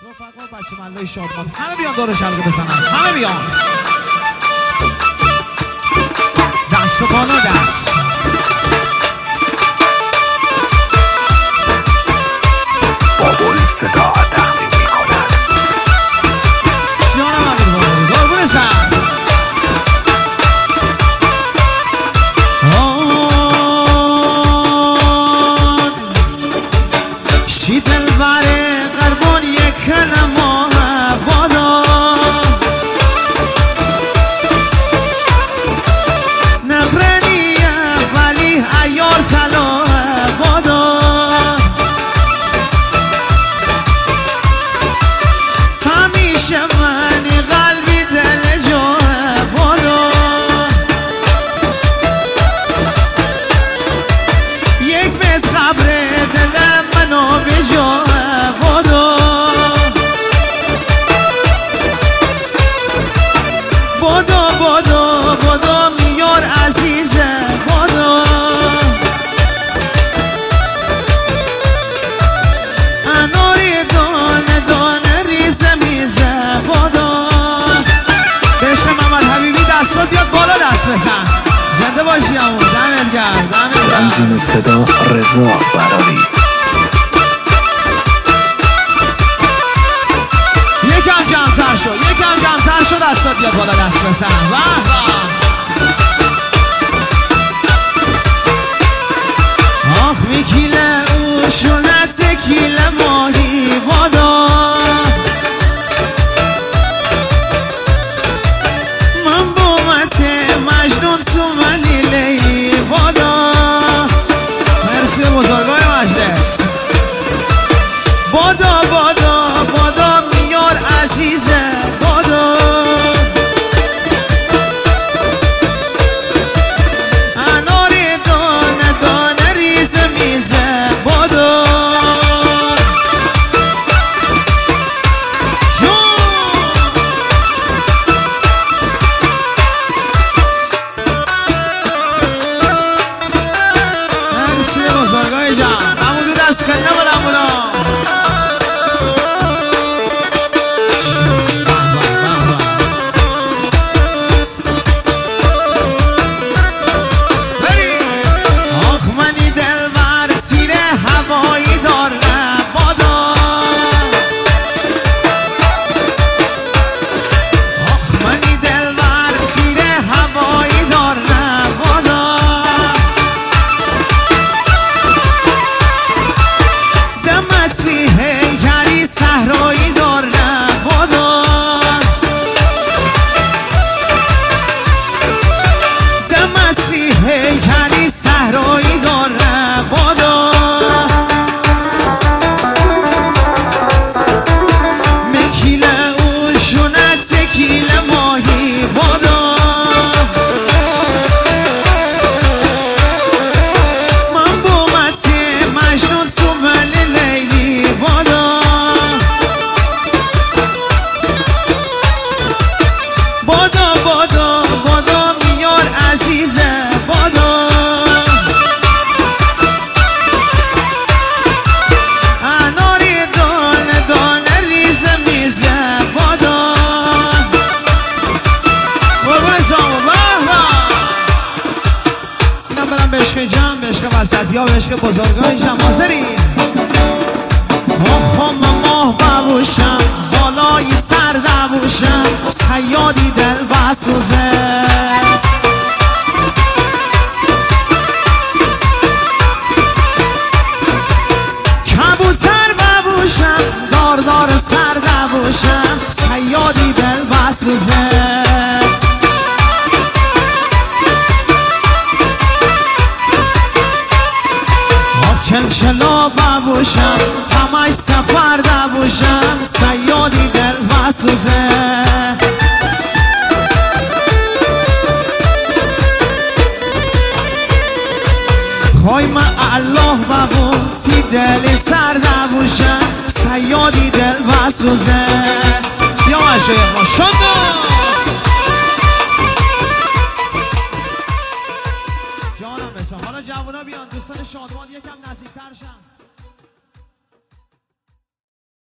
رفقا بچه ملای شادمان همه بیان دور شلقه بزنن، همه بیان دست بالا دست. بابل صدا تقدیم می‌کند. جانم عبد الباری قربون سر. شی دلبر قربون یک نما بادا نقرنیه ولی ایار سلا بادا همیشه منی قلبی دل جا بادا یک متر قبر دل منو به جا بادا بادا بادا بادا میار عزیزه بادا اناری دانه دانه ریزه میزه بادا به عشق محمد حبیبی دستات بیاد بالا دست بزن. زنده باشی همون دمت گرد دمت گرد. تنظیم صدا رضا براری. یکم جمع‌تر شد، یکم جمع‌تر شد، دستات بیاد بالا دست بزن. واه واه آخ میکیله او شونت کیله ماهی بادا من بومت مجنون تو منی لیلی بادا. مرسی بزرگای مجلس. بادا بادا بادا میار عزیزه بادا اناری دانه دانه ریزه میزه بادا مرسی بزرگای جان. همون دست کنه بلمونا هوایی داره بادا آخ منی دلبر تیر هوایی داره بادا دمتی هیکلی صحرایی داره بادا دمتی هیکلی صحرایی داره بادا کیله ماهی بادا من بومت مجنون تو ولی لیلی بادا بادا بادا بادا میار عزیزه بادا اناری دانه دانه ریزه میزه بادا اینم برم به عشق جمع، به عشق وسطی ها، به عشق بزرگای جمع. حاضری؟ آخ من ماه ببوشم بالای سر دبوشم صیادی دل بسوزه کبوتر ببوشم داردار سر دبوشم صیادی دل بسوزه چلچلا ببوشم همش سفر دبوشم صیادی دل بسوزه خواهی من الله ببون تی دل سر دبوشم صیادی دل بسوزه. یا مشه ما شدو جانم بسا. حالا جوانا بیان دوستان شادمان یکم نزدیک‌تر شن.